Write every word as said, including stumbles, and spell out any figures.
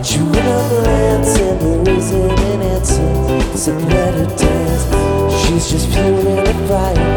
But you win a glance and there isn't an answer. So let her dance. She's just fueling a fire.